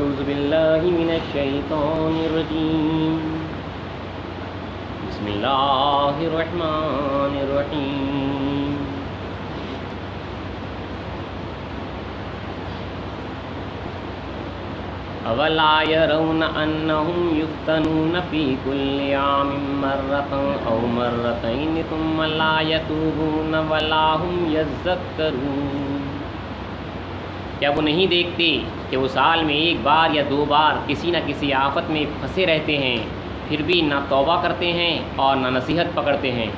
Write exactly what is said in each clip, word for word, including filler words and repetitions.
أعوذ بالله من الشيطان الرجيم بسم الله الرحمن الرحيم أولا يرون أنهم يفتنون في كل عام مرة أو مرتين ثم لا يتوبون ولا هم يذكرون۔ کیا وہ نہیں دیکھتے کہ وہ سال میں ایک بار یا دو بار کسی نہ کسی آفت میں پھنسے رہتے ہیں، پھر بھی نہ توبہ کرتے ہیں اور نہ نصیحت پکڑتے ہیں۔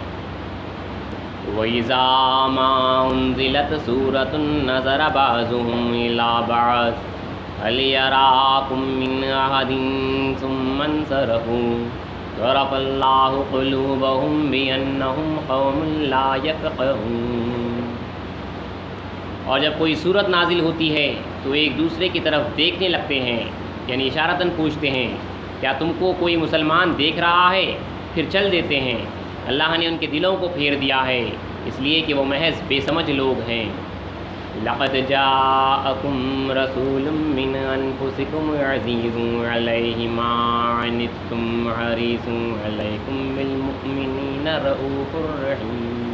وَإِذَا مَا أُنزِلَتْ سُورَةٌ نَظَرَ بَعْضُهُمْ إِلَىٰ بَعْضٍ هَلْ يَرَاكُم مِّنْ أَحَدٍ ثُمَّ انصَرَفُوا صَرَفَ اللَّهُ قُلُوبَهُم بِأَنَّهُمْ قَوْمٌ لَّا يَفْقَهُونَ۔ اور جب کوئی صورت نازل ہوتی ہے تو ایک دوسرے کی طرف دیکھنے لگتے ہیں، یعنی اشارتاً پوچھتے ہیں کیا تم کو کوئی مسلمان دیکھ رہا ہے، پھر چل دیتے ہیں۔ اللہ نے ان کے دلوں کو پھیر دیا ہے اس لیے کہ وہ محض بے سمجھ لوگ ہیں۔ لقد جاءکم رسول من انفسکم عزیز علیہ ما عنتم حریص علیکم بالمؤمنین رؤوف رحیم۔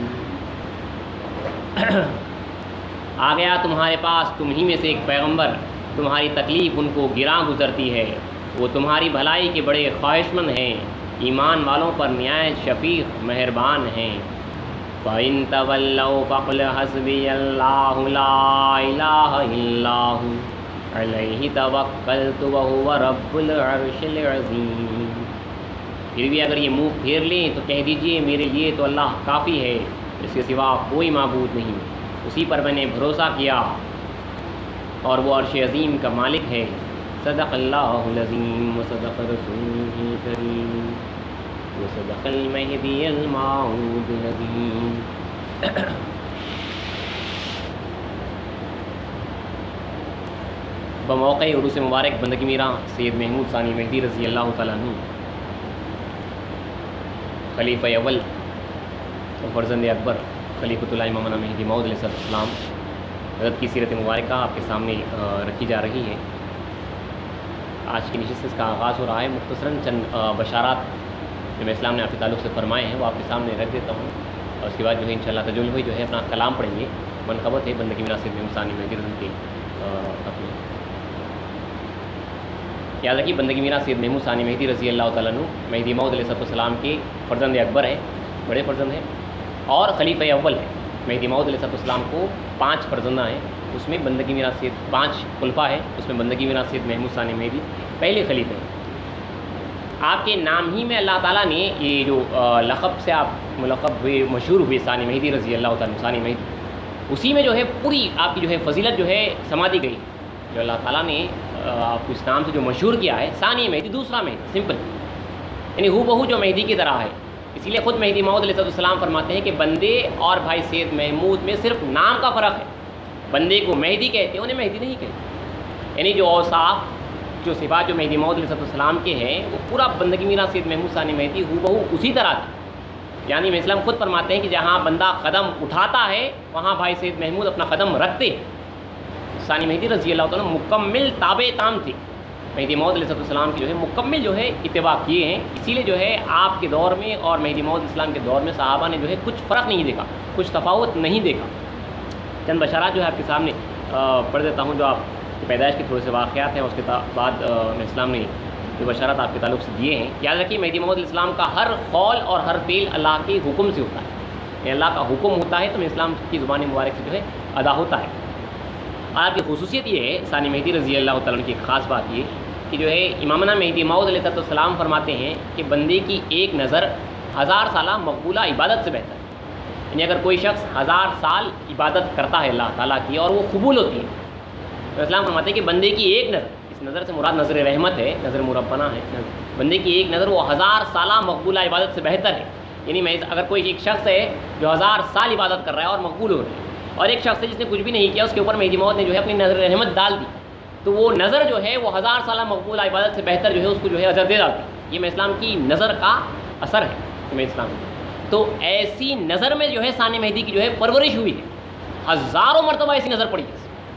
آ گیا تمہارے پاس تم ہی میں سے ایک پیغمبر، تمہاری تکلیف ان کو گراں گزرتی ہے، وہ تمہاری بھلائی کے بڑے خواہشمند ہیں، ایمان والوں پر نہایت شفیق مہربان ہیں۔ فَإِن تَوَلَّوْا فَقُلْ حَسْبِيَ اللَّهُ لَا إِلَٰهَ إِلَّا هُوَ عَلَيْهِ تَوَكَّلْتُ وَهُوَ رَبُّ الْعَرْشِ الْعَظِيمِ۔ پھر بھی اگر یہ منہ پھیر لیں تو کہہ دیجئے میرے لیے تو اللہ کافی ہے، اس کے سوا کوئی معبود نہیں، اسی پر میں نے بھروسہ کیا اور وہ عرش عظیم کا مالک ہے۔ صدق اللہ العظیم وصدق رسولہ الکریم وصدق المہدی الموعود العظیم۔ بموقع عروس مبارک بندگی میراں سید محمود ثانی مہدی رضی اللہ تعالیٰ عنہ خلیفہ اول اور فرزند اکبر خلیفۃ اللہ امامنا مہدی موعود علیہ السلام حضرت کی سیرت مبارکہ آپ کے سامنے رکھی جا رہی ہے۔ آج کی نشست اس کا آغاز ہو رہا ہے۔ مختصراً چند بشارات نبی اسلام نے آپ کے تعلق سے فرمائے ہیں وہ آپ کے سامنے رکھ دیتا ہوں، اور اس کے بعد جو ہے انشاءاللہ تجلی ہوئی جو ہے اپنا کلام پڑھیں گے۔ منقبت ہے بندگی میراں سید محمود ثانی مہدی رضی کے اپنے یاد رکھیے بندگی میراں سید محمود ثانی مہدی رضی اللہ تعالیٰ عنہ مہدی موعود علیہ السلام کے فرزند اکبر ہیں، بڑے فرزند ہیں، اور خلیفہ اول ہے۔ مہدی موعود علیہ السلام کو پانچ فرزندہ ہیں، اس میں بندگی میراں سید پانچ خلفاء ہے، اس میں بندگی میراں سید محمود ثانی مہدی پہلے خلیفہ ہیں۔ آپ کے نام ہی میں اللہ تعالیٰ نے یہ جو لقب سے آپ ملقب ہوئے مشہور ہوئے ثانی مہدی رضی اللہ تعالیٰ ثانی مہدی، اسی میں جو ہے پوری آپ کی جو ہے فضیلت جو ہے سما دی گئی، جو اللہ تعالیٰ نے آپ کو اس نام سے جو مشہور کیا ہے ثانی مہدی، دوسرا مہدی، سمپل، یعنی ہو بہو جو مہدی کی طرح ہے۔ اسی لیے خود مہدی موعود علیہ السلام فرماتے ہیں کہ بندے اور بھائی سید محمود میں صرف نام کا فرق ہے، بندے کو مہدی کہتے ہیں انہیں مہدی نہیں کہتے، یعنی جو اوصاف جو صفات جو مہدی موعود علیہ السلام کے ہیں وہ پورا بندگی میراں سید محمود ثانی مہدی ہو بہو اسی طرح تھی۔ یعنی میں اسلام خود فرماتے ہیں کہ جہاں بندہ قدم اٹھاتا ہے وہاں بھائی سید محمود اپنا قدم رکھتے ہیں۔ ثانی مہدی رضی اللہ تعالیٰ مکمل تابع تام تھے، مہدی موعود علیہ السلام کی جو ہے مکمل جو ہے اتباع کیے ہیں، اسی لیے جو ہے آپ کے دور میں اور مہدی موعود اسلام کے دور میں صحابہ نے جو ہے کچھ فرق نہیں دیکھا، کچھ تفاوت نہیں دیکھا۔ چند بشارات جو ہے آپ کے سامنے پڑھ دیتا ہوں، جو آپ کی پیدائش کے تھوڑے سے واقعات ہیں، اس کے بعد اسلام نے جو بشارات آپ کے تعلق سے دیے ہیں۔ یاد رکھیے مہدی موعود علیہ السلام کا ہر قول اور ہر فعل اللہ کے حکم سے ہوتا ہے، یعنی اللہ کا حکم ہوتا ہے تو اسلام کی زبان مبارک سے جو ہے ادا ہوتا ہے۔ اور آپ کی خصوصیت یہ ہے ثانی مہدی رضی اللہ تعالیٰ کی ایک خاص بات یہ کہ جو ہے امامنا مہدی موعود علیہ السلام فرماتے ہیں کہ بندے کی ایک نظر ہزار سالہ مقبولہ عبادت سے بہتر ہے، یعنی اگر کوئی شخص ہزار سال عبادت کرتا ہے اللہ تعالیٰ کی اور وہ قبول ہوتی ہے تو اسلام فرماتے ہیں کہ بندے کی ایک نظر، اس نظر سے مراد نظر رحمت ہے، نظر مربنا ہے، بندے کی ایک نظر وہ ہزار سالہ مقبولہ عبادت سے بہتر ہے۔ یعنی میں اگر کوئی ایک شخص ہے جو ہزار سال عبادت کر رہا ہے اور مقبول ہو رہا ہے، اور ایک شخص ہے جس نے کچھ بھی نہیں کیا، اس کے اوپر مہدی موعود نے جو ہے اپنی نظر رحمت ڈال دی، تو وہ نظر جو ہے وہ ہزار سالہ مقبول عبادت سے بہتر جو ہے اس کو جو ہے اجر دے ڈالتی ہے۔ یہ میں اسلام کی نظر کا اثر ہے، میں اسلام تو ایسی نظر میں جو ہے ثانی مہدی کی جو ہے پرورش ہوئی ہے، ہزاروں مرتبہ ایسی نظر پڑی ہے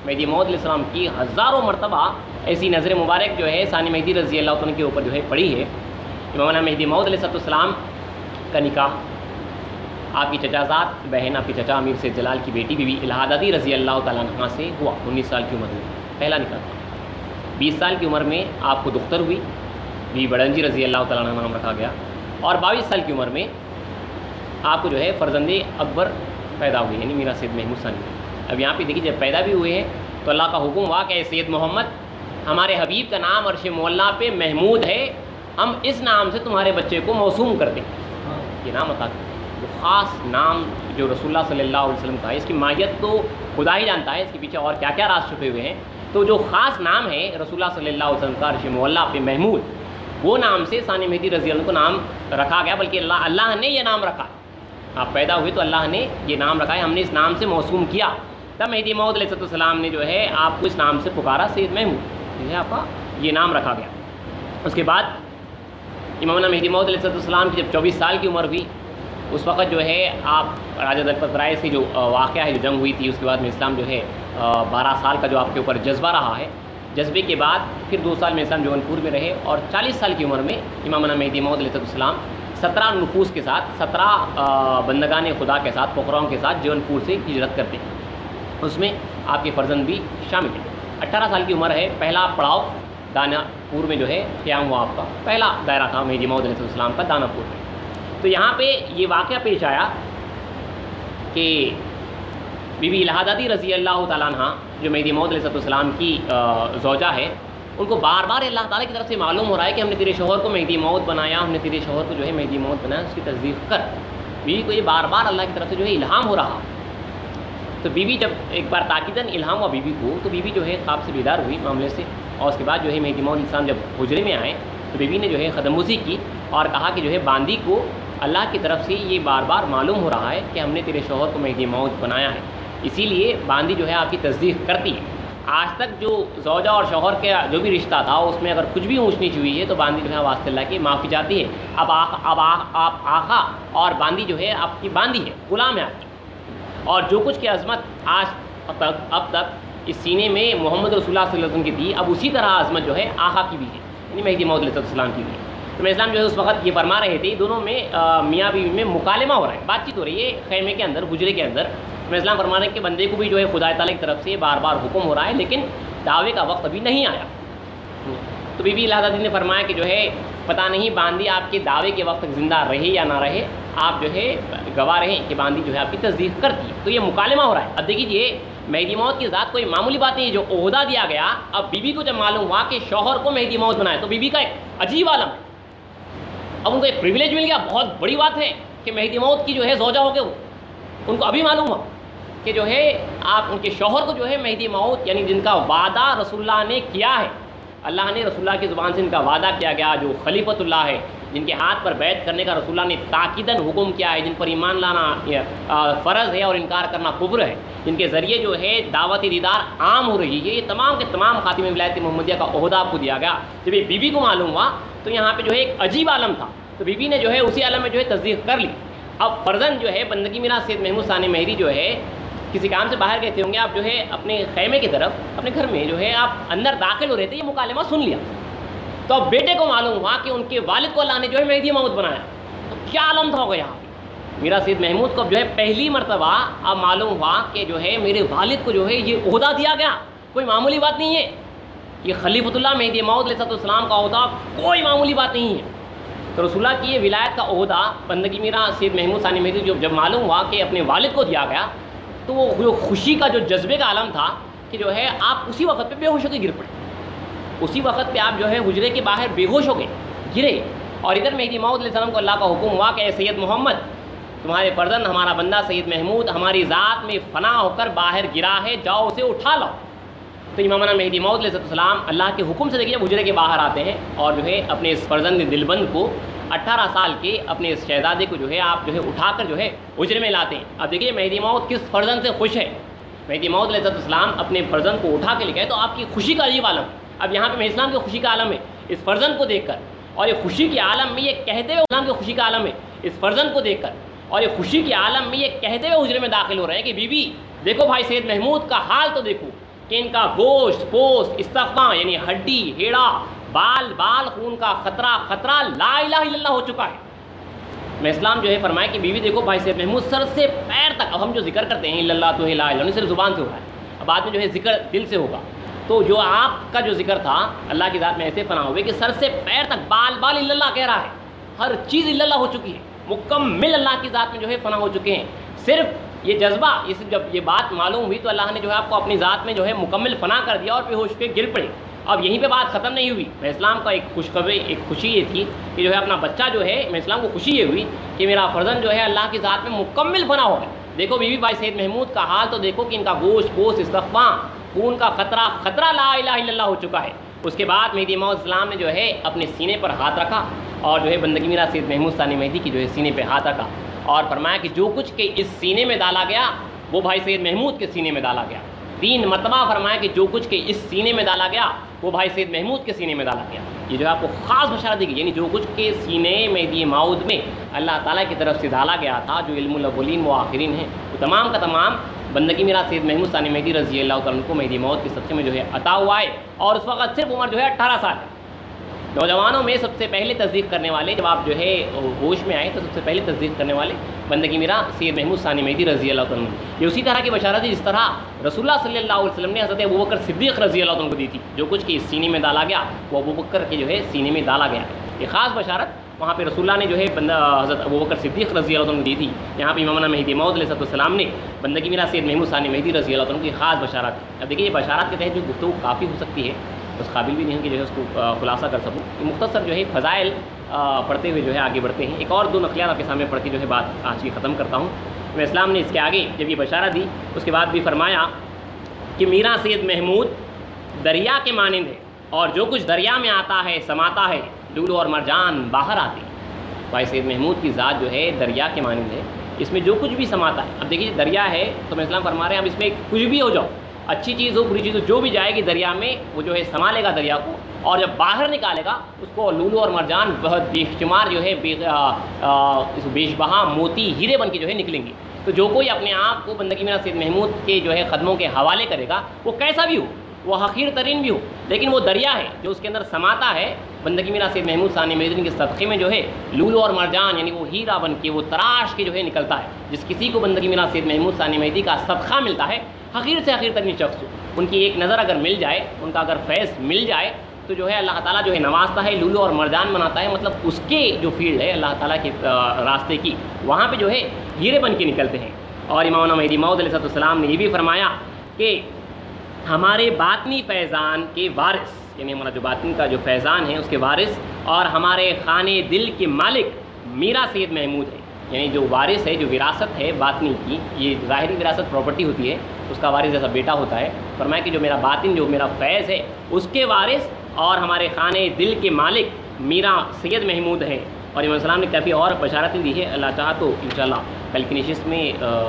مہدی موعود علیہ السلام کی ہزاروں مرتبہ ایسی نظر مبارک جو ہے ثانی مہدی رضی اللہ عنہ کے اوپر جو ہے پڑی ہے۔ امام مہدی موعود علیہ السلام کا نکاح آپ کی چچا زاد بہن آپ کی چچا امیر سید جلال کی بیٹی بی بی الہادادی رضی اللہ تعالیٰ عنہ سے ہوا انیس سال کی عمر میں، پہلا نکاح تھا۔ بیس سال کی عمر میں آپ کو دختر ہوئی، بی بڑنجی رضی اللہ تعالیٰ عنہ نام رکھا گیا، اور بائیس سال کی عمر میں آپ کو جو ہے فرزند اکبر پیدا ہوئی، یعنی میرا سید محمود ثانی۔ اب یہاں پہ دیکھیے جب پیدا بھی ہوئے ہیں تو اللہ کا حکم ہوا کہ اے سید محمد، ہمارے حبیب کا نام عرش معلیٰ پہ محمود ہے، ہم اس نام سے تمہارے بچے کو موسوم کر دیں۔ یہ نام عطا کیا، وہ خاص نام جو رسول اللہ صلی اللہ علیہ وسلم کا ہے، اس کی ماہیت تو خدا ہی جانتا ہے، اس کے پیچھے اور کیا کیا راز چھپے ہوئے ہیں۔ تو جو خاص نام ہے رسول اللہ صلی اللہ علیہ وسلم کا عرش معلیٰ پہ محمود، وہ نام سے ثانی مہدی رضی اللہ عنہ کو نام رکھا گیا، بلکہ اللہ اللہ نے یہ نام رکھا۔ آپ پیدا ہوئے تو اللہ نے یہ نام رکھا ہے، ہم نے اس نام سے موسوم کیا، تب مہدی موعود علیہ السلام نے جو ہے آپ کو اس نام سے پکارا سید محمود، جو ہے آپ کا یہ نام رکھا گیا۔ اس کے بعد امام مہدی موعود علیہ السلام کی جب چوبیس سال کی عمر ہوئی، اس وقت جو ہے آپ راجہ دلپت رائے سے جو واقعہ ہے، جو جنگ ہوئی تھی، اس کے بعد میں اسلام جو ہے بارہ سال کا جو آپ کے اوپر جذبہ رہا ہے، جذبے کے بعد پھر دو سال میں اسلام جون پور میں رہے، اور چالیس سال کی عمر میں امام مہدی موعود علیہ السلام سترہ نفوس کے ساتھ، سترہ بندگان خدا کے ساتھ، فقراؤں کے ساتھ جون پور سے ہجرت کرتے ہیں۔ اس میں آپ کے فرزند بھی شامل ہیں۔ اٹھارہ سال کی عمر ہے، پہلا پڑاؤ دانا پور میں جو ہے قیام ہوا، آپ کا پہلا دائرہ تھا مہدی موعود علیہ السلام کا دانا پور میں۔ تو یہاں پہ یہ واقعہ پیش آیا کہ بی بی الہادادی رضی اللہ تعالیٰ عنہ جو مہدی موعود علیہ السلام کی زوجہ ہے، ان کو بار بار اللہ تعالیٰ کی طرف سے معلوم ہو رہا ہے کہ ہم نے تیرے شوہر کو مہدی موعود بنایا، ہم نے تیرے شوہر کو جو ہے مہدی موعود بنایا، اس کی تصدیق کر۔ بیوی کو یہ بار بار اللہ کی طرف سے جو ہے الہام ہو رہا۔ تو بیوی جب ایک بار تاکیداً الہام ہوا بیوی کو، تو بیوی جو ہے خواب سے بیدار ہوئی معاملے سے، اور اس کے بعد جو ہے مہدی موعود علیہ السلام جب حجرے میں آئے تو بیوی نے جو ہے خدموزی کی اور کہا کہ جو ہے باندی کو اللہ کی طرف سے یہ بار بار معلوم ہو رہا ہے کہ ہم نے تیرے شوہر کو مہدی موعود بنایا ہے، اسی لیے باندی جو ہے آپ کی تصدیق کرتی ہے۔ آج تک جو زوجہ اور شوہر کا جو بھی رشتہ تھا، اس میں اگر کچھ بھی اونچ نیچ ہوئی ہے تو باندی جو ہے واسطہ اللہ کی معافی چاہتی ہے۔ اب آقا اب آپ آقا اور باندی جو ہے آپ کی باندی ہے، غلام ہے آپ کی، اور جو کچھ کی عظمت آج تک اب تک اس سینے میں محمد رسول اللہ صلی اللہ علیہ وسلم کی تھی، اب اسی طرح عظمت جو ہے آقا کی بھی ہے، یعنی مہدی موعود علیہ السلام کی بھی ہے۔ تو میں اسلام جو ہے اس وقت یہ فرما رہے تھے، دونوں میں میاں بیوی میں مکالمہ ہو رہا ہے، بات چیت ہو رہی ہے خیمے کے اندر، حجرے کے اندر۔ میں اسلام فرما رہے ہیں کہ بندے کو بھی جو ہے خدا تعالیٰ کی طرف سے بار بار حکم ہو رہا ہے، لیکن دعوے کا وقت ابھی نہیں آیا۔ تو بی بی الہادادی نے فرمایا کہ جو ہے پتہ نہیں باندی آپ کے دعوے کے وقت زندہ رہے یا نہ رہے، آپ جو ہے گواہ رہیں کہ باندی جو ہے آپ کی تصدیق کرتی ہے۔ تو یہ مکالمہ ہو رہا ہے۔ اب دیکھیے مہدی موعود کی ذات کوئی معمولی بات نہیں ہے، جو عہدہ دیا گیا، اب بیوی کو جب معلوم ہوا کہ شوہر کو مہدی موعود بنائے تو بیوی کا ایک عجیب عالم ہے، اب ان کو ایک پریویلیج مل گیا، بہت بڑی بات ہے کہ مہدی موعود کی جو ہے زوجہ ہو گئے وہ، ان کو ابھی معلوم ہوا کہ جو ہے آپ ان کے شوہر کو جو ہے مہدی موعود، یعنی جن کا وعدہ رسول اللہ نے کیا ہے، اللہ نے رسول اللہ کی زبان سے ان کا وعدہ کیا گیا، جو خلیفۃ اللہ ہے، جن کے ہاتھ پر بیعت کرنے کا رسول اللہ نے تاکیداً حکم کیا ہے، جن پر ایمان لانا فرض ہے اور انکار کرنا کفر ہے، جن کے ذریعے جو ہے دعوت دیدار عام ہو رہی ہے، یہ تمام کے تمام خاتم ولایت محمدیہ کا عہدہ آپ کو دیا گیا۔ جب یہ بیوی کو معلوم ہوا تو یہاں پہ جو ہے ایک عجیب عالم تھا، تو بیوی نے جو ہے اسی عالم میں جو ہے تصدیق کر لی۔ اب فرزند جو ہے بندگی میراث سید محمود ثانی مہری جو ہے کسی کام سے باہر گئے تھے ہوں گے، آپ جو ہے اپنے خیمے کی طرف اپنے گھر میں جو ہے آپ اندر داخل ہو رہے تھے، یہ مکالمہ سن لیا، تو اب بیٹے کو معلوم ہوا کہ ان کے والد کو اللہ نے جو ہے مہدی موعود بنایا، تو کیا عالم تھا ہوگا یہاں پہ۔ میرا سید محمود کو جو ہے پہلی مرتبہ اب معلوم ہوا کہ جو ہے میرے والد کو جو ہے یہ عہدہ دیا گیا، کوئی معمولی بات نہیں ہے، یہ خلیفۃ اللہ مہدی موعود علیہ السلام کا عہدہ کوئی معمولی بات نہیں ہے۔ تو رسول اللہ کی یہ ولایت کا عہدہ بندگی میرا سید محمود ثانی مہری جو جب معلوم ہوا کہ اپنے والد کو دیا گیا، تو وہ جو خوشی کا جو جذبے کا عالم تھا کہ جو ہے آپ اسی وقت پہ بے ہوش ہو کے گر پڑے، اسی وقت پہ آپ جو ہے حجرے کے باہر بے ہوش ہو گئے گرے، اور ادھر مہدی موعود علیہ السلام کو اللہ کا حکم ہوا کہ اے سید محمد، تمہارے فرزند ہمارا بندہ سید محمود ہماری ذات میں فنا ہو کر باہر گرا ہے، جاؤ اسے اٹھا لاؤ۔ تو امامنا مہدی موعود علیہ السلام اللہ کے حکم سے دیکھیے حجرے کے باہر آتے ہیں، اور جو ہے اپنے اس فرزند دلبند کو، اٹھارہ سال کے اپنے اس شہزادے کو جو ہے آپ جو ہے اٹھا کر جو ہے حجرے میں لاتے ہیں۔ اب دیکھیے مہدی موعود کس فرزند سے خوش ہے، مہدی موعود علیہ السلام اپنے فرزند کو اٹھا کے لے گئے، تو آپ کی خوشی کا عجیب عالم۔ اب یہاں پہ میں اسلام کی خوشی کا عالم ہے اس فرزند کو دیکھ کر، اور یہ خوشی کے عالم میں یہ کہتے ہوئے اسلام کی خوشی کا عالم ہے اس فرزند کو دیکھ کر، اور یہ خوشی کے عالم میں یہ کہتے ہوئے حجرے میں داخل ہو رہے ہیں کہ بی بی دیکھو بھائی سید محمود کا حال تو دیکھو، کہ ان کا گوشت پوست استخوان یعنی ہڈی ہیڑا بال بال خون کا خطرہ خطرہ لا الہ الا اللہ ہو چکا ہے۔ میں اسلام جو ہے فرمایا کہ بیوی دیکھو بھائی سید محمود سر سے پیر تک، اب ہم جو ذکر کرتے ہیں اللہ تو لا الہ صرف زبان سے ہو رہا ہے، اب بعد میں جو ہے ذکر دل سے ہوگا، تو جو آپ کا جو ذکر تھا اللہ کی ذات میں ایسے پناہ ہوئے کہ سر سے پیر تک بال بال اللہ کہہ رہا ہے، ہر چیز اللہ ہو چکی ہے، مکمل اللہ کی ذات میں جو ہے فنا ہو چکے ہیں۔ صرف یہ جذبہ، اس جب یہ بات معلوم ہوئی تو اللہ نے جو ہے آپ کو اپنی ذات میں جو ہے مکمل فنا کر دیا اور پھر ہوش پہ گر پڑے۔ اب یہیں پہ بات ختم نہیں ہوئی، میں اسلام کا ایک خوشخبری ایک خوشی یہ تھی کہ جو ہے اپنا بچہ جو ہے، میں اسلام کو خوشی یہ ہوئی کہ میرا فرزند جو ہے اللہ کی ذات میں مکمل فنا ہو گیا۔ دیکھو بی بی بھائی سید محمود کا حال تو دیکھو کہ ان کا گوشت پوست استخوان خون کا خطرہ خطرہ لا الہ الا اللہ ہو چکا ہے۔ اس کے بعد مہدی موعود السلام نے جو ہے اپنے سینے پر ہاتھ رکھا اور جو ہے بندگی میرا سید محمود ثانی مہدی کی جو ہے سینے پہ ہاتھ رکھا اور فرمایا کہ جو کچھ کہ اس سینے میں ڈالا گیا وہ بھائی سید محمود کے سینے میں ڈالا گیا۔ تین مرتبہ فرمایا کہ جو کچھ کہ اس سینے میں ڈالا گیا وہ بھائی سید محمود کے سینے میں ڈالا گیا۔ یہ جو ہے آپ کو خاص بشارت دی گئی، یعنی جو کچھ کے سینے مہدی موعود میں اللہ تعالیٰ کی طرف سے ڈالا گیا تھا، جو علم الاولین و آخرین ہیں، وہ تمام کا تمام بندگی میرا سید محمود ثانی مہدی رضی اللہ تعالیٰ عنہ کو مہدی موعود کے صدقے میں جو ہے عطا ہوا ہے، اور اس وقت صرف عمر جو ہے اٹھارہ سال ہے۔ نوجوانوں میں سب سے پہلے تصدیق کرنے والے، جب آپ جو ہے ہوش میں آئے تو سب سے پہلے تصدیق کرنے والے بندگی میرا سید محمود ثانی مہدی رضی اللہ تعالیٰ عنہ۔ یہ اسی طرح کی بشارت ہے جس طرح رسول اللہ صلی اللہ علیہ وسلم نے حضرت ابوبکر صدیق رضی اللہ عنہ کو دی تھی، جو کچھ کہ اس سینے میں ڈالا گیا وہ ابوبکر کے جو ہے سینے میں ڈالا گیا۔ یہ خاص بشارت وہاں پہ رسول اللہ نے جو ہے بندہ حضرت ابوبکر صدیق رضی اللہ عنہ کو دی تھی، یہاں پہ امامنا مہدی موعود علیہ السلام نے بندگی میرا سید محمود ثانی مہدی رضی اللہ عنہ کی خاص بشارت ہے۔ اب دیکھیے یہ بشارات کے تحت جو گفتگو کافی ہو سکتی ہے، اس قابل بھی نہیں ہے کہ جو ہے اس کو خلاصہ کر سکوں، کہ مختصر جو ہے فضائل پڑھتے ہوئے جو ہے آگے بڑھتے ہیں۔ ایک اور دو نقلیات آپ کے سامنے پڑھ کے جو ہے بات آج کی ختم کرتا ہوں۔ میں اسلام نے اس کے آگے جب یہ بشارت دی اس کے بعد بھی فرمایا کہ میرا سید محمود دریا کے مانند ہے، اور جو کچھ دریا میں آتا ہے سماتا ہے، لولو اور مرجان باہر آتے ہیں۔ بھائی سید محمود کی ذات جو ہے دریا کے مانند ہے، اس میں جو کچھ بھی سماتا ہے۔ اب دیکھیے دریا ہے تو میں اسلام فرما رہے ہیں اب اس میں کچھ بھی ہو جاؤ، اچھی چیز ہو بری چیز ہو، جو بھی جائے گی دریا میں وہ جو ہے سنبھالے لے گا دریا کو، اور جب باہر نکالے گا اس کو لولو اور مرجان بہت بے شمار جو ہے اس بیش بہا موتی ہیرے بن کے جو ہے نکلیں گے۔ تو جو کوئی اپنے آپ کو بندگی میرا سید محمود کے جو ہے قدموں کے حوالے کرے گا، وہ کیسا بھی ہو، وہ حقیر ترین بھی ہو، لیکن وہ دریا ہے جو اس کے اندر سماتا ہے۔ بندگی میرا سید محمود ثانی مہدی کے صدقے میں جو ہے لولو اور مرجان یعنی وہ ہیرا بن کے وہ تراش کے جو ہے نکلتا ہے۔ جس کسی کو بندگی میرا سید محمود ثانی مہدی کا صدقہ ملتا ہے، حقیر سے حقیر ترین شخص ہو، ان کی ایک نظر اگر مل جائے، ان کا اگر فیض مل جائے تو جو ہے اللہ تعالیٰ جو ہے نوازتا ہے، لولو اور مرجان بناتا ہے، مطلب اس کے جو فیلڈ ہے اللہ تعالیٰ کے راستے کی، وہاں پہ جو ہے ہیرے بن کے نکلتے ہیں۔ اور امامنا مہدی موعود علیہ السلام نے یہ بھی فرمایا کہ ہمارے باطنی فیضان کے وارث، یعنی ہمارا جو باطن کا جو فیضان ہے اس کے وارث اور ہمارے خانے دل کے مالک میرا سید محمود ہے۔ یعنی جو وارث ہے، جو وراثت ہے باطنی کی، یہ ظاہری وراثت پراپرٹی ہوتی ہے، اس کا وارث جیسا بیٹا ہوتا ہے، فرمایا کہ جو میرا باطن جو میرا فیض ہے اس کے وارث اور ہمارے خانے دل کے مالک میرا سید محمود ہے۔ اور امام السلام نے کافی اور بشارتیں دی ہے، اللہ چاہا تو انشاءاللہ کل کی نشست میں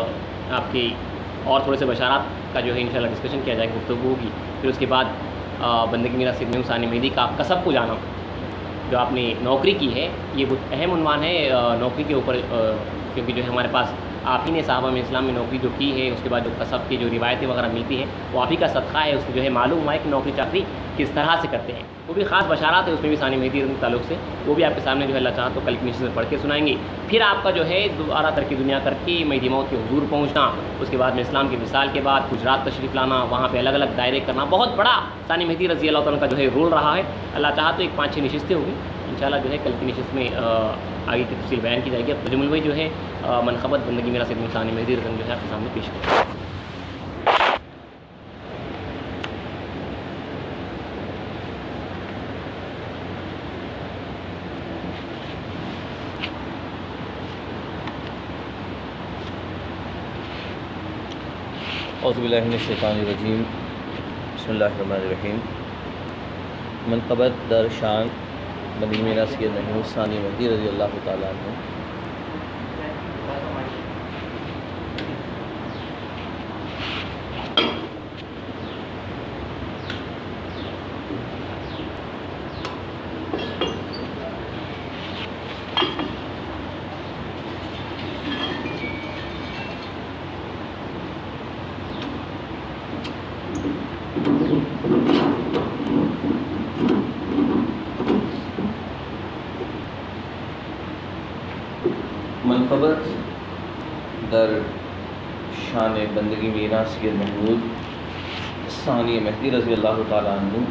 آپ کی اور تھوڑے سے بشارات کا جو ہے انشاءاللہ ڈسکشن کیا جائے گا، گفتگو ہوگی۔ پھر اس کے بعد بندگی میرا سید محمود ثانی مہدی کا کسب کو جانا، جو آپ نے نوکری کی ہے، یہ بہت اہم عنوان ہے نوکری کے اوپر، کیونکہ جو ہے ہمارے پاس آپ ہی نے صحابہ میں اسلام میں نوکری جو کی ہے، اس کے بعد جو کسب کی جو روایتیں وغیرہ ملتی ہیں وہ آپ ہی کا صدقہ ہے، اس کو جو ہے معلوم ہوا ہے کہ نوکری چاکری کس طرح سے کرتے ہیں، وہ بھی خاص بشارات ہے اس میں بھی ثانی مہدی کے تعلق سے، وہ بھی آپ کے سامنے جو ہے اللہ چاہا تو کل کی نشست میں پڑھ کے سنائیں گے۔ پھر آپ کا جو ہے دوبارہ ترک دنیا کر کے مہدی موعود کے حضور پہنچنا، اس کے بعد میں اسلام کے وصال کے بعد گجرات تشریف لانا، وہاں پہ الگ الگ دائرے کرنا، بہت بڑا ثانی مہدی رضی اللہ تعالیٰ کا جو ہے رول رہا ہے۔ اللہ چاہا تو ایک پانچ چھ نشستیں ہوگی انشاءاللہ، جو ہے کل کی نشست میں آگے کی تفصیل بیان کی جائے گی۔ اب تجمل بھائی جو ہے منقبت بندگی میرا سید محمود ثانی مہدی رضی جو ہے آپ کے سامنے پیش کریں۔ اعوذ باللہ من الشیطان الرجیم، بسم اللہ الرحمن الرحیم۔ منقبت در شان بندگی میرا سید محمود ثانی مہدی رضی اللہ تعالیٰ عنہ۔ منقبت در شان بندگی میرا سید محمود ثانی مہدی رضی اللہ تعالیٰ عنہ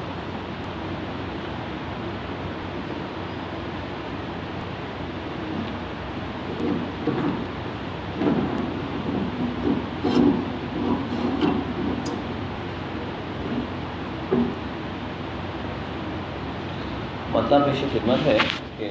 مطلب پیش خدمت ہے کہ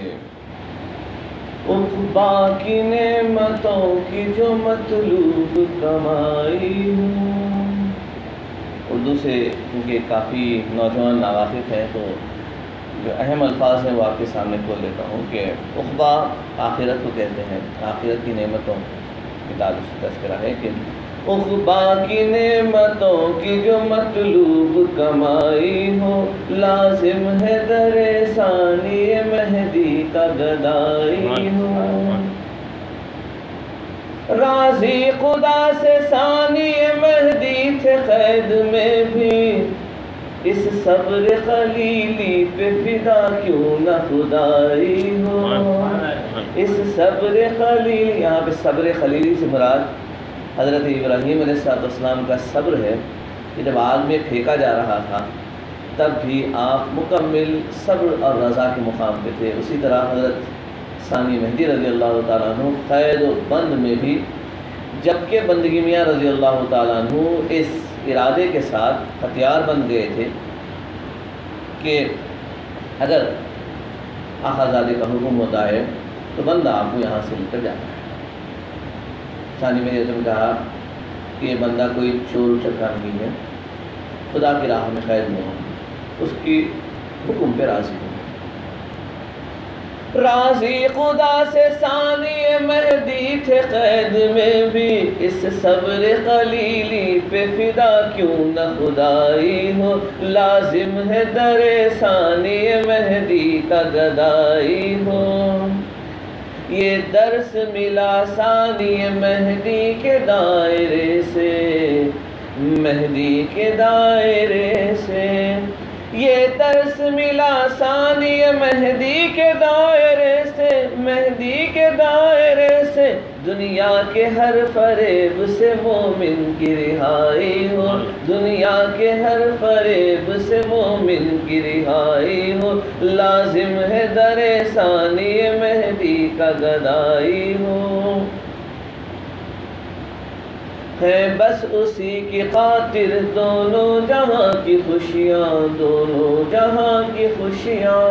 عقبا کی نعمتوں کی جو مطلوب کمائی ہوں. اردو سے کیونکہ کافی نوجوان ناواقف ہیں تو جو اہم الفاظ ہیں وہ آپ کے سامنے کھول دیتا ہوں کہ عقبا آخرت کو کہتے ہیں. آخرت کی نعمتوں کے تعلق سے تذکرہ ہے کہ عقبا کی نعمتوں کی جو مطلوب کمائی ہو لازم ہے در ثانی مہدی کا گدائی ہو. راضی خدا سے ثانی مہدی تھے قید میں بھی اس صبر خلیلی پہ فدا کیوں نہ خدائی ہو. اس صبر خلیلی، یہاں پہ صبر خلیلی سے مراد حضرت ابراہیم علیہ السلام کا صبر ہے کہ جب آگ میں پھینکا جا رہا تھا تب بھی آپ مکمل صبر اور رضا کے مقام پہ تھے. اسی طرح حضرت ثانی مہدی رضی اللہ تعالیٰ عنہ قید و بند میں بھی، جبکہ بندگی میاں رضی اللہ تعالیٰ عنہ اس ارادے کے ساتھ ہتھیار بن گئے تھے کہ اگر آقازادے کا حکم ہوتا ہے تو بندہ آپ کو یہاں سے نکل جاتا ہے. ثانی میں نے کہا کہ یہ بندہ کوئی چور چکا نہیں ہے، خدا کی راہ میں قید میں ہو، اس کی حکم پہ راضی ہو. راضی خدا سے ثانی مہدی تھے قید میں بھی اس صبر خلیلی پہ فدا کیوں نہ خدائی ہو. لازم ہے در ثانی مہدی کا گدائی ہو. یہ درس ملا ثانی مہدی کے دائرے سے، مہدی کے دائرے سے. یہ درس ملا ثانی مہدی کے دائرے سے، مہدی کے دائرے سے. دنیا کے ہر فریب سے مومن کی رہائی ہو، دنیا کے ہر فریب سے مومن کی رہائی ہو. لازم ہے در ثانی مہدی کا گدائی ہو. ہے بس اسی کی خاطر دونوں جہاں کی خوشیاں، دونوں جہاں کی خوشیاں.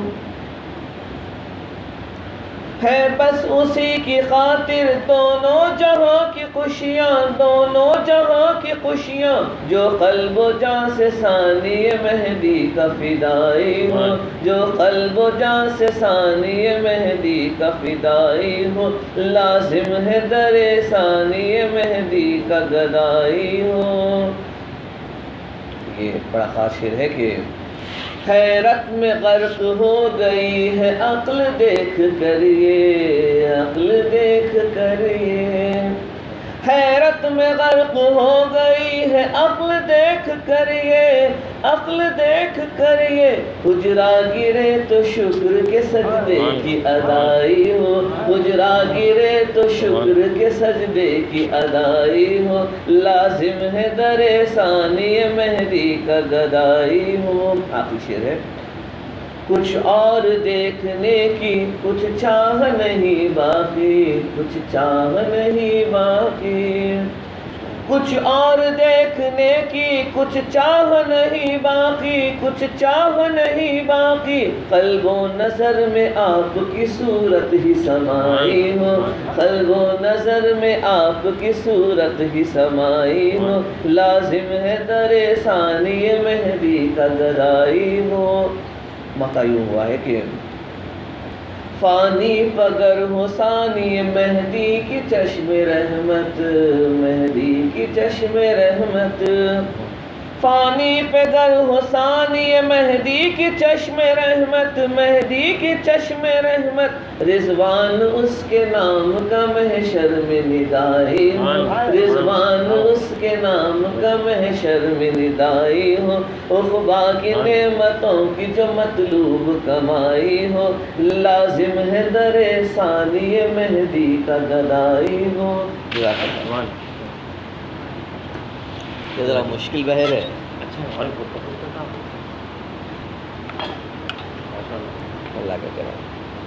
ہے بس اسی کی خاطر دونوں جہاں کی خوشیاں، دونوں جہاں کی خوشیاں. جو قلب و جان سے ثانی مہدی کا فدائی ہو، جو قلب و جان سے ثانی مہدی کا فدائی ہو. لازم ہے در ثانی مہدی کا گدائی ہو. یہ بڑا خاص شعر ہے کہ حیرت میں غرق ہو گئی ہے عقل دیکھ کر یہ، عقل دیکھ کر یہ. حیرت میں غرق ہو گئی ہے عقل دیکھ کر یہ، عقل دیکھ کر یہ. حجرا گرے تو شکر کے سجدے کی ادائی ہو، حجرا گرے تو شکر کے سجدے کی ادائی ہو. لازم ہے در ثانی مہدی کا گدائی ہو. آخری شعر ہے. کچھ اور دیکھنے کی کچھ چاہ نہیں باقی، کچھ چاہ نہیں باقی. کچھ اور دیکھنے کی کچھ چاہ نہیں باقی، کچھ چاہ نہیں باقی. قلب و نظر میں آپ کی صورت ہی سمائی ہو، قلب و نظر میں آپ کی صورت ہی سمائی ہو. لازم ہے در ثانی مہدی کا گدائی ہو. متا یوں ہوا ہے کہ فانی پگر ہو ثانی مہدی کی چشم رحمت، مہدی کی چشم رحمت. فانی پہ گر حسانی مہدی کی چشم رحمت، مہدی کی چشم رحمت، رضوان اس کے نام کا محشر میں ندائی ہو، رضوان اس کے نام کا محشر میں ندائی ہو، عقبا کی نعمتوں کی جو مطلوب کمائی ہو، لازم ہے در ثانی مہدی کا گدائی ہو۔ یہ ذرا مشکل بحر ہے، اللہ کا کرم۔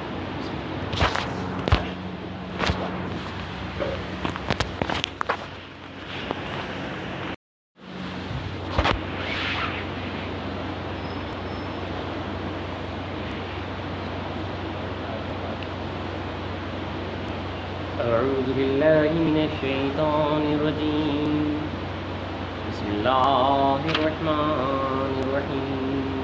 اعوذ باللہ من الشیطان الرجیم، بسم اللہ الرحمن الرحیم۔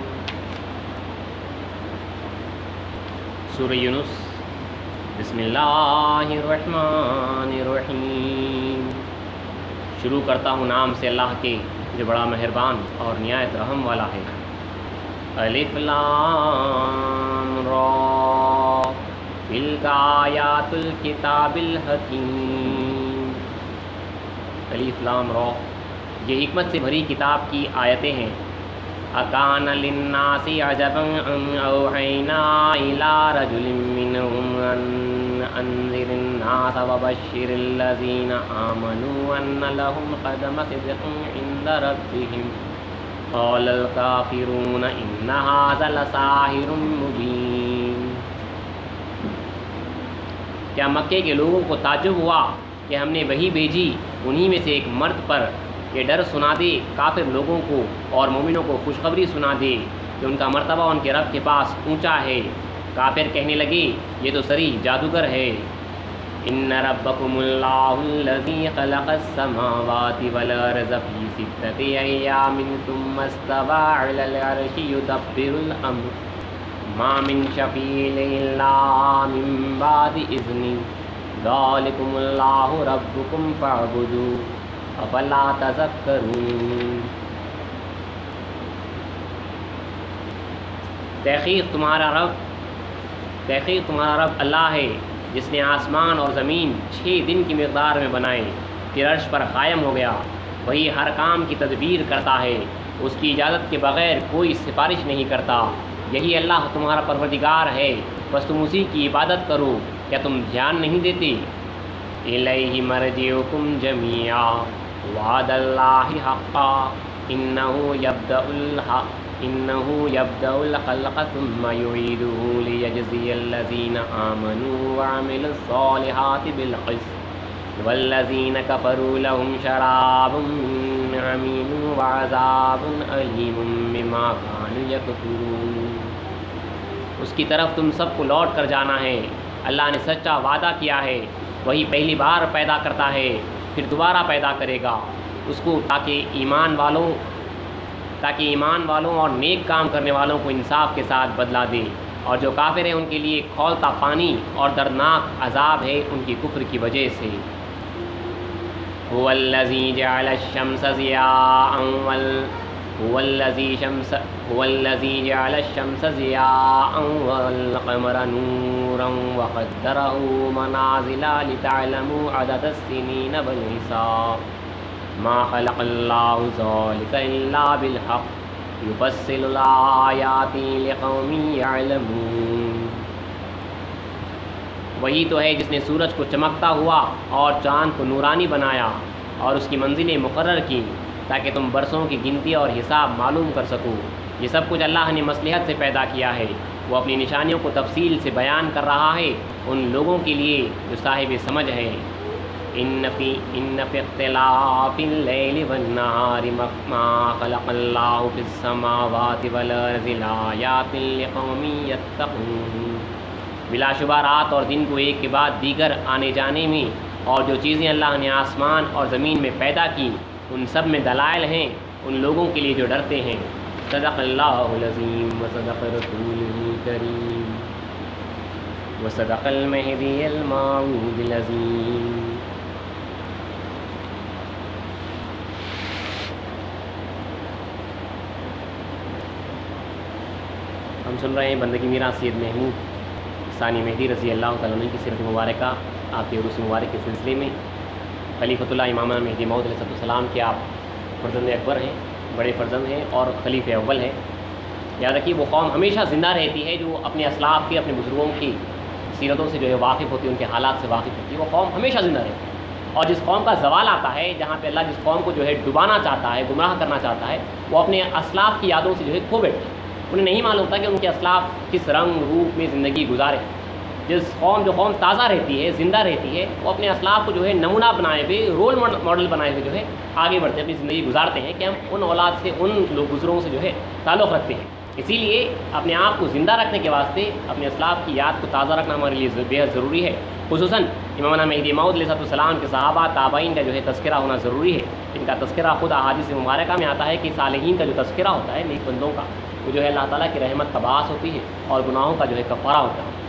سورہ یونس، بسم اللہ الرحمن الرحیم۔ شروع کرتا ہوں نام سے اللہ کے جو بڑا مہربان اور نہایت رحم والا ہے۔ الف لام را، تلک آیات الکتاب الحکیم۔ الف لام را، یہ حکمت سے بھری کتاب کی آیتیں ہیں۔ اکان للناس عجبا ان اوحینا الی رجل منہم ان انذر الناس وبشر الذین آمنوا ان لهم قدم صدق عند ربهم قال الکافرون ان ھذا لساحر مبین۔ کیا مکے کے لوگوں کو تعجب ہوا کہ ہم نے وحی بھیجی انہی میں سے ایک مرد پر کہ ڈر سنا دے کافر لوگوں کو اور مومنوں کو خوشخبری سنا دے کہ ان کا مرتبہ ان کے رب کے پاس اونچا ہے۔ کافر کہنے لگے یہ تو صریح جادوگر ہے۔ ان ربکم اللہ الذی خلق السماوات والارض فی ستۃ ایام ثم استوى علی العرش یدبر الامر ما من شفیع الا من بعد اذنہ ذالکم اللہ ربکم فاعبدوہ افلا تذکرون۔ تحقیق تمہارا رب تحقیق تمہارا رب اللہ ہے جس نے آسمان اور زمین چھ دن کی مقدار میں بنائے، پھر عرش پر قائم ہو گیا۔ وہی ہر کام کی تدبیر کرتا ہے، اس کی اجازت کے بغیر کوئی سفارش نہیں کرتا۔ یہی اللہ تمہارا پروردگار ہے، بس تم اسی کی عبادت کرو۔ کیا تم دھیان نہیں دیتے؟ الیہ مرجعکم جمیعا وعد اللہ حقا انہ یبدأ الحق انه يبدأ الخلق ثم يعيده ليجزي الذين آمنوا وعملوا الصالحات بالقسط والذين كفروا لهم شراب من حميم وعذاب أليم بما كانوا يكفرون۔ اس کی طرف تم سب کو لوٹ کر جانا ہے۔ اللہ نے سچا وعدہ کیا ہے، وہی پہلی بار پیدا کرتا ہے پھر دوبارہ پیدا کرے گا اس کو تاکہ ایمان والوں تاکہ ایمان والوں اور نیک کام کرنے والوں کو انصاف کے ساتھ بدلا دے، اور جو کافر ہیں ان کے لیے کھولتا پانی اور دردناک عذاب ہے ان کی کفر کی وجہ سے۔ هو الذی جعل الشمس ضیاء وال هو الذی شمس هو الذی جعل الشمس ضیاء والقمر نورا وقدره منازل لتعلموا عدد السنین والحساب ما خلق اللہ ذلک الا بالحق یفصل الآیات لقوم یعلمون۔ وہی تو ہے جس نے سورج کو چمکتا ہوا اور چاند کو نورانی بنایا اور اس کی منزلیں مقرر کی تاکہ تم برسوں کی گنتی اور حساب معلوم کر سکو۔ یہ سب کچھ اللہ نے مصلحت سے پیدا کیا ہے۔ وہ اپنی نشانیوں کو تفصیل سے بیان کر رہا ہے ان لوگوں کے لیے جو صاحب سمجھ ہیں۔ ان فی ان فی اختلاف اللیل والنہار ما خلق اللہ فی السماوات والارض لآیات لقوم یتقون۔ بلا شبہ رات اور دن کو ایک کے بعد دیگر آنے جانے میں اور جو چیزیں اللہ نے آسمان اور زمین میں پیدا کی ان سب میں دلائل ہیں ان لوگوں کے لیے جو ڈرتے ہیں۔ صدق اللہ العظیم وصدق رسولہ الکریم وصدق المہدی الموعود العظیم۔ سن رہے ہیں بندگی میراث سید محمود ثانی مہدی رضی اللہ تعالیٰ عنہ کی سیرت مبارکہ، آپ کے عروس مبارک کے سلسلے میں۔ خلیفۃ اللہ امام مہدی موعود علیہ السلام کے آپ فرزند اکبر ہیں، بڑے فرزند ہیں اور خلیفہ اول ہیں۔ یاد رکھیے وہ قوم ہمیشہ زندہ رہتی ہے جو اپنے اسلاف کے، اپنے بزرگوں کی سیرتوں سے جو ہے واقف ہوتی ہے، ان کے حالات سے واقف ہوتی ہے، وہ قوم ہمیشہ زندہ رہتی ہے۔ اور جس قوم کا زوال آتا ہے، جہاں پہ اللہ جس قوم کو جو ہے ڈبانا چاہتا ہے، گمراہ کرنا چاہتا ہے، وہ اپنے اسلاف کی یادوں سے جو ہے کھو بیٹھتا ہے۔ انہیں نہیں معلوم ہوتا کہ ان کے اسلاف کس رنگ روپ میں زندگی گزارے۔ جس قوم جو قوم تازہ رہتی ہے، زندہ رہتی ہے، وہ اپنے اسلاف کو جو ہے نمونہ بنائے ہوئے، رول ماڈل بنائے ہوئے جو ہے آگے بڑھتے ہیں، اپنی زندگی گزارتے ہیں کہ ہم ان اولاد سے، ان لوگ بزرگوں سے جو ہے تعلق رکھتے ہیں۔ اسی لیے اپنے آپ کو زندہ رکھنے کے واسطے اپنے اسلاف کی یاد کو تازہ رکھنا ہمارے لیے بے حد ضروری ہے۔ خصوصاً امامنا مہدی موعود علیہ السلام کے صحابہ تابعین کا جو ہے تذکرہ ہونا ضروری ہے۔ ان کا تذکرہ خود احادیث مبارکہ میں آتا ہے کہ صالحین کا جو تذکرہ ہوتا ہے، نیک بندوں کا، وہ جو ہے اللہ تعالیٰ کی رحمت کا باعث ہوتی ہے اور گناہوں کا جو ہے کفارہ ہوتا ہے۔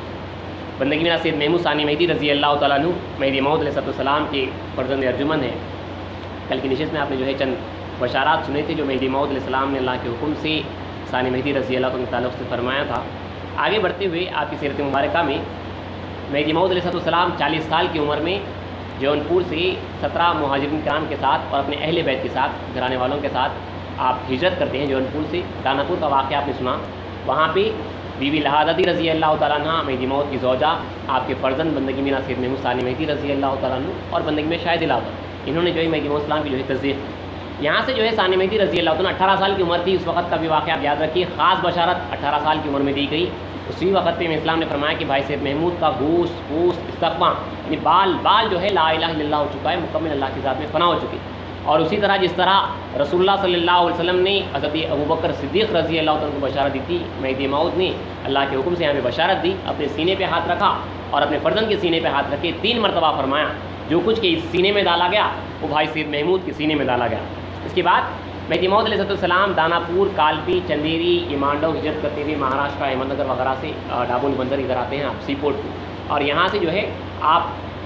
بندگی میراث سید محمود ثانی مہدی رضی اللہ تعالیٰ عنہ مہدی موعود علیہ السلام کے فرزند ارجمند ہیں۔ کل کی نشست میں آپ نے جو ہے چند بشارات سنے تھے جو مہدی موعود علیہ السلام نے اللہ کے حکم سے ثانی مہدی رضی اللہ عنہ کے تعلق سے فرمایا تھا۔ آگے بڑھتے ہوئے آپ کی سیرت مبارکہ میں مہدی موعود علیہ السلام چالیس سال کی عمر میں جون پور سے سترہ مہاجرین کرام کے ساتھ اور اپنے اہل بیت کے ساتھ، گھرانے والوں کے ساتھ آپ ہجرت کرتے ہیں۔ جون پور سے دانا پور کا واقعہ آپ نے سنا۔ وہاں پہ بی بی لہادتی رضی اللہ تعالیٰ عنہ مہدی موعود کی زوجہ، آپ کے فرزند بندگی میراث سید محمود ثانی مہدی رضی اللہ تعالیٰ عنہ اور بندگی میں شاہد علاوہ، انہوں نے جو ہے مہدی موعود السلام کی جو ہے تصدیق کی۔ یہاں سے جو ہے ثانی مہدی رضی اللہ عنہ اٹھارہ سال کی عمر تھی، اس وقت کا بھی واقعہ آپ یاد رکھیے۔ خاص بشارت اٹھارہ سال کی عمر میں دی گئی۔ اسی وقت پہ اسلام نے فرمایا کہ بھائی سید محمود کا گوشت پوست استقباں یعنی بال بال جو ہے لا الہ الا اللہ ہو چکا ہے، مکمل اللہ کی ذات میں فنا ہو چکی۔ اور اسی طرح جس طرح رسول اللہ صلی اللہ علیہ وسلم نے حضرت ابوبکر صدیق رضی اللہ عنہ کو بشارت دی تھی، مہدی موعود نے اللہ کے حکم سے یہاں پہ بشارت دی، اپنے سینے پہ ہاتھ رکھا اور اپنے فرزند کے سینے پہ ہاتھ رکھے تین مرتبہ فرمایا جو کچھ کے اس سینے میں ڈالا گیا وہ بھائی سید محمود کے سینے میں ڈالا گیا۔ اس کے بعد مہدی موعود علیہ السلام دانا پور، کالپی، چندیری، ایمانڈو ہجرت کرتے ہوئے مہاراشٹر، احمد نگر وغیرہ سے ڈابون بندر ادھر آتے ہیں آپ سی پورٹ کو، اور یہاں سے جو ہے آپ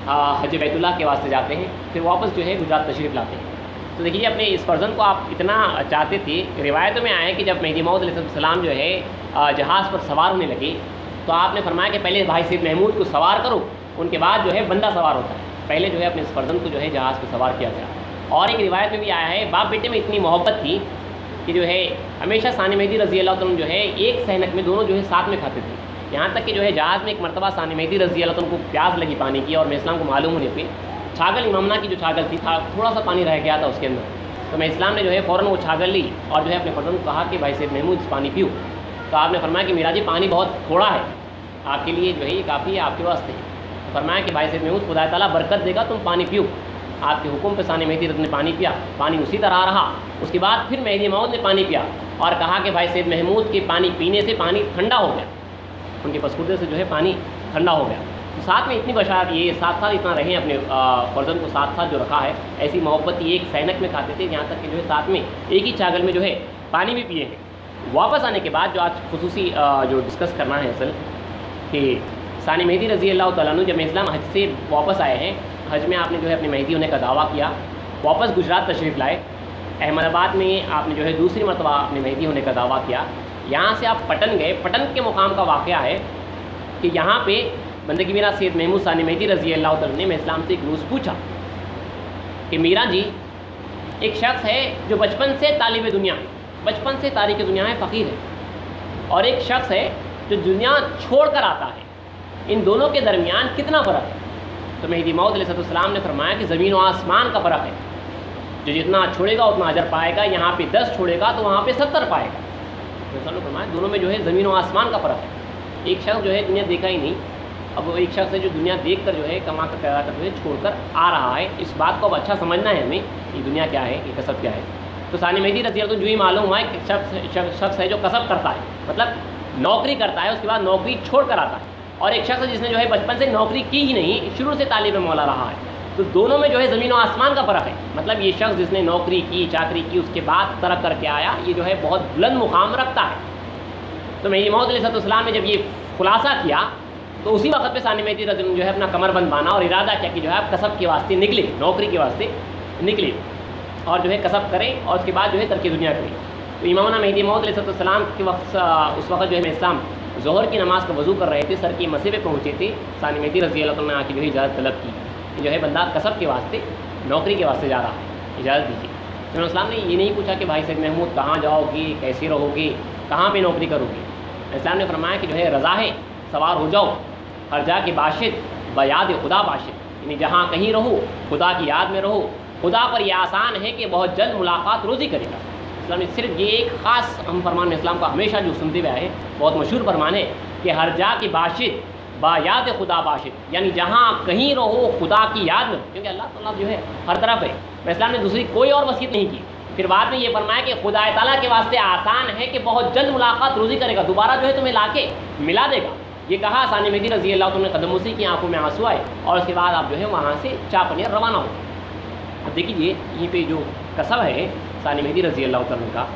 حج بیت اللہ کے واسطے جاتے ہیں، پھر واپس جو ہے گجرات تشریف لاتے ہیں۔ تو دیکھیے اپنے اس فرزند کو آپ اتنا چاہتے تھے، روایتوں میں آیا کہ جب مہدی موعود علیہ السلام جو ہے جہاز پر سوار ہونے لگے تو آپ نے فرمایا کہ پہلے بھائی سید محمود کو سوار کرو، ان کے بعد جو ہے بندہ سوار ہوتا ہے، پہلے جو ہے اپنے اس فرزند کو جو ہے جہاز پہ سوار کیا گیا۔ اور ایک روایت میں بھی آیا ہے باپ بیٹے میں اتنی محبت تھی کہ جو ہے ہمیشہ ثانی مہدی رضی اللہ عنہ جو ہے ایک سینک میں دونوں جو ہے ساتھ میں کھاتے تھے، یہاں تک کہ جو ہے جہاز میں ایک مرتبہ ثانی مہدی رضی اللہ عنہ کو پیاس لگی پانی کی، اور میں اسلام کو معلوم ہونے پہ چھاگل امامنا کی جو چھاگل تھی تھا تھوڑا سا پانی رہ گیا تھا اس کے اندر، تو میں اسلام نے جو ہے فوراً وہ چھاگل لی اور جو ہے اپنے فرزند کو کہا کہ بھائی سید محمود اس پانی پیو، تو آپ نے فرمایا کہ میرا جی پانی بہت تھوڑا ہے، آپ کے لیے جو ہے یہ کافی ہے، آپ کے واسطے فرمایا کہ بھائی سید محمود خدا تعالیٰ برکت دے گا، تم پانی پیو۔ آپ کے حکم پہ ثانی مہدی رضی نے پانی پیا، پانی اسی طرح رہا۔ اس کے بعد پھر مہدی موعود نے پانی پیا اور کہا کہ بھائی سید محمود کے پانی پینے سے پانی ٹھنڈا ہو گیا، ان کے پسکردے سے جو ہے پانی ٹھنڈا ہو گیا۔ تو ساتھ میں اتنی بشارت، یہ ساتھ ساتھ اتنا رہے اپنے فرزند کو ساتھ ساتھ جو رکھا ہے، ایسی محبت ایک سینک میں کھاتے تھے، یہاں تک کہ جو ہے ساتھ میں ایک ہی چھاگل میں جو ہے پانی بھی پیے ہیں۔ واپس آنے کے بعد جو آج خصوصی جو ڈسکس کرنا ہے اصل کہ ثانی مہدی رضی اللہ تعالیٰ عنہ جب اسلام حج سے واپس آئے ہیں، حج میں آپ نے جو ہے اپنے مہدی ہونے کا دعویٰ کیا، واپس گجرات تشریف لائے، احمد آباد میں آپ نے جو ہے دوسری مرتبہ اپنے مہدی ہونے کا دعویٰ کیا، یہاں سے آپ پٹن گئے۔ پٹن کے مقام کا واقعہ ہے کہ یہاں پہ بندگی میراث سید محمود ثانی مہدی رضی اللہ تعالیٰ نے میں اسلام سے ایک روز پوچھا کہ میرا جی ایک شخص ہے جو بچپن سے طالب دنیا ہے، بچپن سے تاریخ دنیا ہے، فقیر ہے، اور ایک شخص ہے جو دنیا چھوڑ کر آتا ہے، ان دونوں کے درمیان کتنا فرق ہے؟ تو مہدی موعود علیہ السلام نے فرمایا کہ زمین و آسمان کا فرق ہے، جو جتنا چھوڑے گا اتنا اجر پائے گا، یہاں پہ دس چھوڑے گا تو وہاں پہ ستر پائے گا۔ تو فرمایا دونوں میں جو ہے زمین و آسمان کا فرق ہے۔ ایک شخص جو ہے دنیا دیکھا ہی نہیں، اب وہ ایک شخص ہے جو دنیا دیکھ کر جو ہے کما کر پیدا کر جو ہے چھوڑ کر آ رہا ہے۔ اس بات کو اب اچھا سمجھنا ہے ہمیں کہ دنیا کیا ہے، یہ کسب کیا ہے۔ تو ثانی مہدی رضی اللہ عنہ جو ہی معلوم ہوا ہے کہ شخص شخص ہے جو کسب کرتا ہے، مطلب نوکری کرتا ہے، اس کے بعد نوکری چھوڑ کر آتا ہے، اور ایک شخص ہے جس نے جو ہے بچپن سے نوکری کی ہی نہیں، شروع سے طالب مولا رہا ہے۔ تو دونوں میں جو ہے زمین و آسمان کا فرق ہے، مطلب یہ شخص جس نے نوکری کی، چاکری کی، اس کے بعد ترک کر کے آیا، یہ جو ہے بہت بلند مقام رکھتا ہے۔ تو مہدی موعود علیہ السلام نے جب یہ خلاصہ کیا تو اسی وقت پہ ثانی مہدی رضی اللہ عنہ جو ہے اپنا کمر بند بانا اور ارادہ کیا کہ جو ہے آپ کسب کے واسطے نکلے، نوکری کے واسطے نکلے اور جو ہے کسب کریں اور اس کے بعد جو ہے ترک دنیا کریں۔ تو امامنا مہدی موعود علیہ السلام کے وقت اس وقت جو ہے اسلام ظہر کی نماز کا وضو کر رہے تھے، سر کی مسئلے پہ پہنچے تھے، ثانی مہدی رضی اللہ عنہ نے آ کے جو ہے اجازت طلب کی کہ جو ہے بندہ کسب کے واسطے، نوکری کے واسطے جا رہا ہے، اجازت دیجیے۔ امام اسلام نے یہ نہیں پوچھا کہ بھائی سید محمود کہاں جاؤ گی، کیسی رہو گی، کہاں پہ نوکری کرو گی۔ اسلام نے فرمایا کہ جو ہے رضا ہے سوار ہو جاؤ، ہر جا کے باشد بیاد خدا باشد، یعنی جہاں کہیں رہو خدا کی یاد میں رہو، خدا پر یہ آسان ہے کہ بہت جلد ملاقات روزی کرے گا۔ اسلام نے صرف یہ ایک خاص ہم فرمان اسلام کا ہمیشہ جو سنتے ہوئے آئے، بہت مشہور فرمان ہے کہ ہر جا کے باشد با یاد خدا باشد، یعنی جہاں کہیں رہو خدا کی یاد میں، کیونکہ اللہ تعالیٰ جو ہے ہر طرف ہے۔ اسلام نے دوسری کوئی اور وصیت نہیں کی۔ پھر بعد میں یہ فرمایا کہ خدا تعالیٰ کے واسطے آسان ہے کہ بہت جلد ملاقات روزی کرے گا، دوبارہ جو ہے تمہیں لا کے ملا دے گا۔ یہ کہا ثانی مہدی رضی اللہ عنہ نے قدم اسی کی آنکھوں میں آنسو آئے، اور اس کے بعد آپ جو ہے وہاں سے چاپنیا روانہ ہو۔ اب دیکھیے یہیں پہ جو قصب ہے ثانی مہدی رضی اللہ عنہ کا،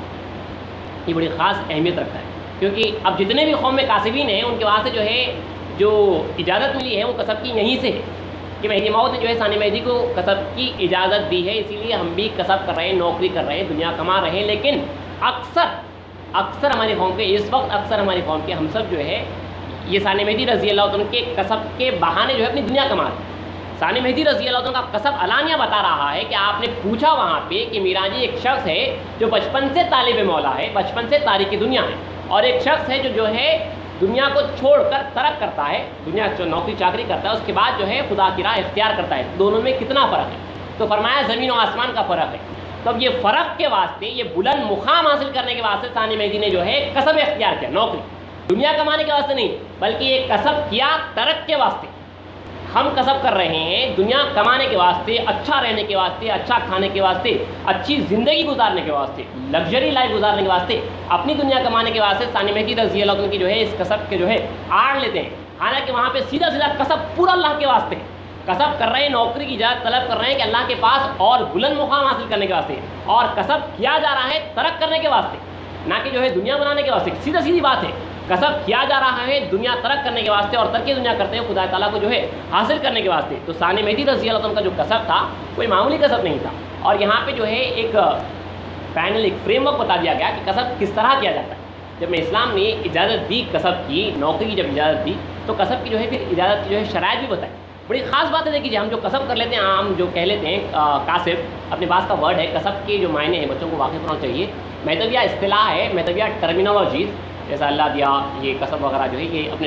یہ بڑی خاص اہمیت رکھتا ہے، کیونکہ اب جتنے بھی قوم میں کاسبین ہیں ان کے واسطے جو ہے جو اجازت ملی ہے وہ قصب کی یہیں سے ہے کہ مہدی موعود نے جو ہے ثانی مہدی کو قصب کی اجازت دی ہے، اسی لیے ہم بھی قصب کر رہے ہیں، نوکری کر رہے ہیں، دنیا کما رہے ہیں۔ لیکن اکثر اکثر ہماری قوم کے اس وقت اکثر ہماری قوم کے ہم سب جو ہے یہ ثانی مہدی رضی اللہ عنہ کے قصب کے بہانے جو ہے اپنی دنیا کما رہے ہیں۔ ثانی مہدی رضی اللہ عنہ کا قصب علانیہ بتا رہا ہے کہ آپ نے پوچھا وہاں پہ کہ میراں جی ایک شخص ہے جو بچپن سے طالب مولا ہے، بچپن سے تاریخ دنیا ہے، اور ایک شخص ہے جو جو ہے دنیا کو چھوڑ کر ترک کرتا ہے، دنیا جو نوکری چاکری کرتا ہے اس کے بعد جو ہے خدا کی راہ اختیار کرتا ہے، دونوں میں کتنا فرق ہے؟ تو فرمایا زمین و آسمان کا فرق ہے۔ تو اب یہ فرق کے واسطے، یہ بلند مقام حاصل کرنے کے واسطے ثانی مہدی نے جو ہے قصب اختیار کیا، نوکری دنیا کمانے کے واسطے نہیں، بلکہ یہ قصب کیا ترک کے واسطے۔ ہم قصب کر رہے ہیں دنیا کمانے کے واسطے، اچھا رہنے کے واسطے، اچھا کھانے کے واسطے، اچھی زندگی گزارنے کے واسطے، لگژری لائف گزارنے کے واسطے، اپنی دنیا کمانے کے واسطے ثانی مہدی رضی اللہ عنہ کی جو ہے اس قصب کے جو ہے آڑ لیتے ہیں، حالانکہ وہاں پہ سیدھا سیدھا قصب پورا اللہ کے واسطے ہے۔ قصب کر رہے ہیں، نوکری کی اجازت طلب کر رہے ہیں کہ اللہ کے پاس اور بلند مقام حاصل کرنے کے واسطے، اور قصب کیا جا رہا ہے ترک کرنے کے واسطے، نہ کہ جو ہے دنیا بنانے کے واسطے۔ سیدھا سیدھی بات ہے، قصب کیا جا رہا ہے دنیا ترک کرنے کے واسطے، اور ترک دنیا کرتے ہیں خدا تعالیٰ کو جو ہے حاصل کرنے کے واسطے۔ تو ثانی مہدی رضی اللہ عنہ کا جو قصب تھا کوئی معمولی قصب نہیں تھا، اور یہاں پہ جو ہے ایک پینل، ایک فریم ورک بتا دیا گیا کہ قصب کس طرح کیا جاتا ہے۔ جب میں اسلام نے اجازت دی قصب کی، نوکری کی جب اجازت دی تو قصب کی جو ہے پھر اجازت کی جو ہے شرائط بھی بتائی۔ بڑی خاص بات ہے، دیکھیے ہم جو قصب کر لیتے ہیں، عام جو کہہ لیتے ہیں کاسب، اپنے پاس کا ورڈ ہے، قصب کے جو معنی ہیں بچوں کو واقف ہونا چاہیے۔ میتھڈیا اصطلاح ہے، میتھڈیا ٹرمینالوجیز، جیسا اللہ دیا، یہ قصب وغیرہ جو ہے یہ اپنے